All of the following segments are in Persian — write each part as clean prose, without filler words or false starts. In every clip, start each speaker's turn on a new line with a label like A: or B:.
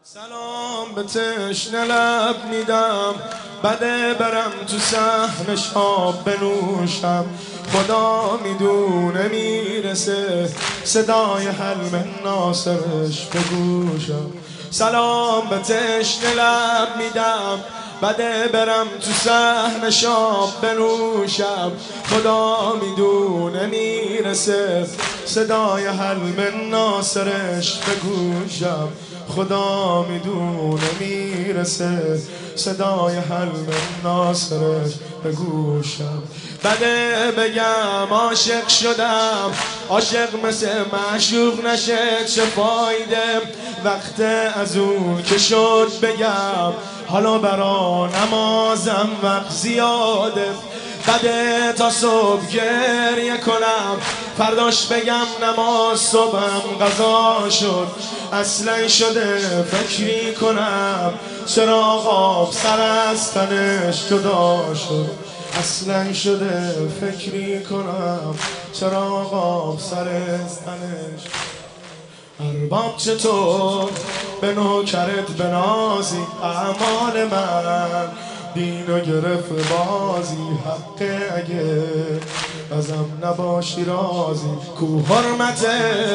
A: سلام به تشنه لب میدم، بده برم تو صحن شاب بنوشم. خدا میدونه میرسه صدای حلم ناصرش به گوشم. سلام به تشنه لب میدم، بده برم تو صحن شاب بنوشم. خدا میدونه میرسه صدای حلم ناصرش به گوشم. خدا میدونه میرسه صدای حلم ناصرش به گوشم. بده بگم عاشق شدم، عاشق مثل معشوق نشه چه فایده. وقت از اون که شد بگم حالا برا نمازم وقت زیاده. بده تا صبح گریه کنم، فرداش بگم نماز صبحم قضا شد. اصلا شده فکری کنم چراغ آب سر از تنش جدا شد. اصلا شده فکری کنم چراغ آب سر از تنش. ارباب چطور به نوکرت بنازی، اعمال من دینو گرفت بازی. حقه اگه ازم نباشی رازی، کو حرمت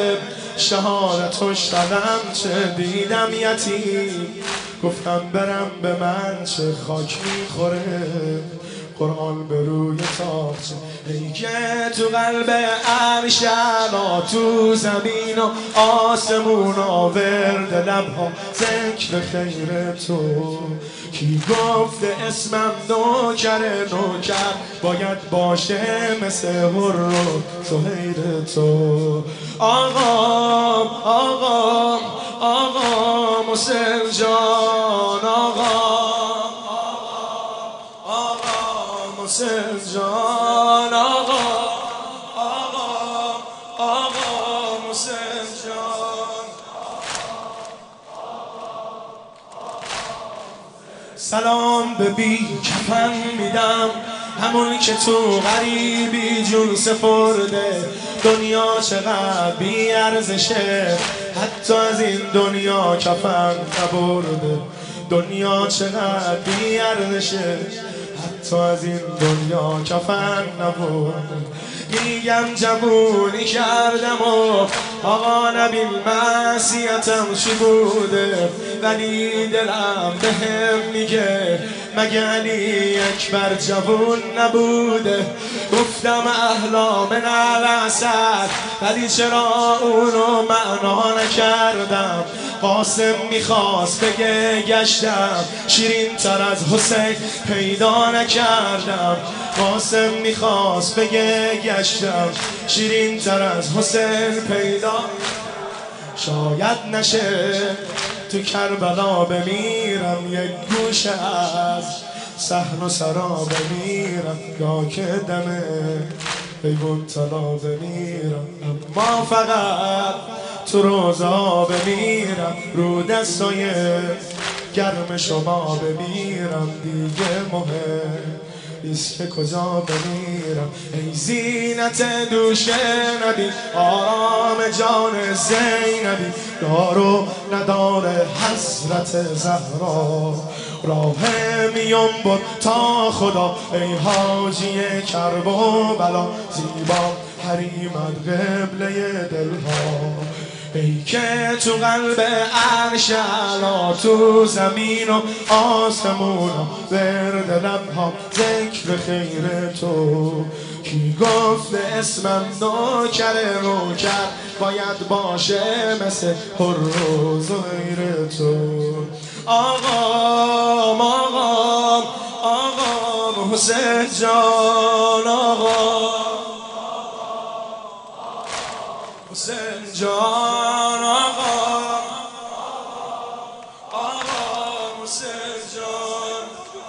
A: شهادتش دادم چه دیدم یتیم. گفتم برم به من چه خاک میخوره، قرآن به روی تاخچه. ای که تو قلب عرش اعلی، تو زمین و آسمون آورد لبها ذکر خیر تو. کی گفته اسمم نوکر باید باشه مثل هر و زهیر تو. آقام آقام آقام حسین جان، آقام آقام حسین جان، آقام حسین جان. سلام به بی کفن میدم، همون که تو غریبی جون سپرده. دنیا چقدر بی ارزشه، حتی از این دنیا کفن نبرده. دنیا چقدر بی ارزشه، حتی از این دنیا کفن نبرده. میگم جوونی کردم و آقا نبین معصیتم چی بوده، ولی دلم بهم میگه مگه علی اکبر جوون نبوده. گفتم احلا من الاسد، ولی چرا اونو معنا نکردم. قاسم میخواست بگه گشتم، شیرین تر از حسین پیدا نکردم. قاسم میخواست بگه گشتم، شیرین تر از حسین پیدا. شاید نشه تو کربلا بمیرم، یک گوشه از صحن و سرا بمیرم، یا که دمه پیگون طلا بمیرم. اما فقط تو روزا بمیرم، رو دستای گرم شما بمیرم. دیگه مهم نیست که کجا بمیرم. ای زینت دوش نبی، آرام جان زینبی، دار و ندار حضرت زهرا. راه میون بود تا خدا، ای حاجی کرب و بلا، زیبا حریمت قبله دلها. ای که تو قلب عرش اعلی، تو زمین و آسمون ورد لبها ذکر خیر تو. کی گفته اسمم نوکر باید باشه مثل هر و زهیر تو. آقام آقام آقام حسین جان، آقام حسین جان، آقام حسین جان.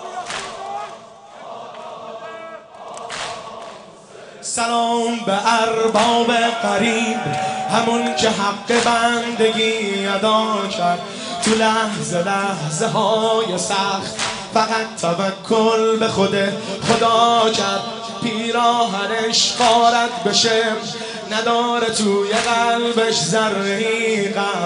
A: سلام به ارباب غریب، همون که حق بندگی ادا کرد. تو لحظه های سخت فقط توکل به خود خدا کرد. پیراهنش غارت بشه نداره توی قلبش ذره‌ای غم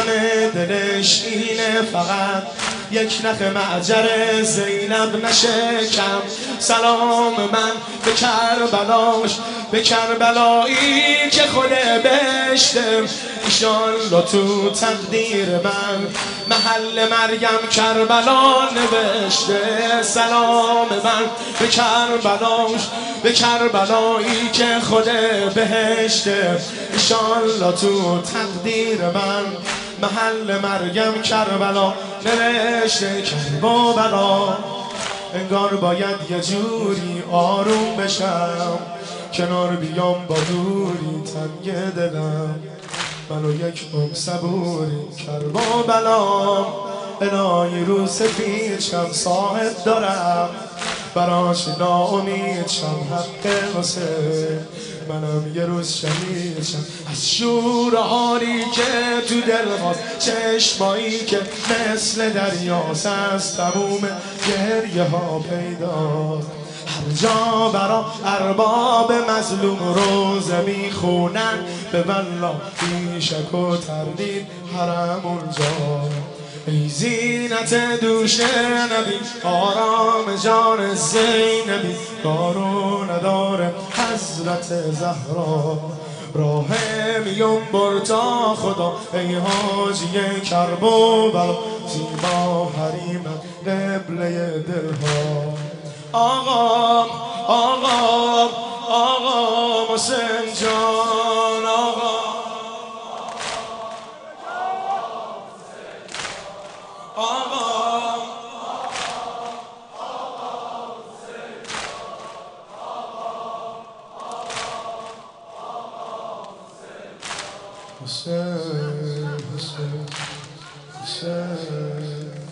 A: دلش اینه فقط یک نخ معجر زینب نشکم. سلام من به کربلاش، به کربلایی که خود بهشته، ایشالله تو تقدیر من محل مریم کربلا نوشته. سلام من به کربلاش، به کربلایی که خود بهشته، ایشالله تو تقدیر من محل مریم کربلا نوشته. کربلا انگار باید یه جوری آروم بشم، کنار بیام با دوری تنگ دلم، منو یک عمر صبوری. کربلا الهی رو سفید شم صاحب دارم، براش ناامید شم حق واسه منم یه روز شهید شم. از شور حالی که تو دل خواست، چشمایی که مثل دریاست، از تموم گریه ها پیداست. هر جا برا ارباب مظلوم روزه میخونن، به والله بی شک و تردید حرم اونجا. ای زینت دوش نبی، آرام جان زینبی، کارو نداره حضرت زهرا. راه میون بر تا خدا، ای حاجی کرب و بلا، زیبا حریمت قبله دلها. آقا آقا آقا حسین جان، آقا حسین حسین حسین.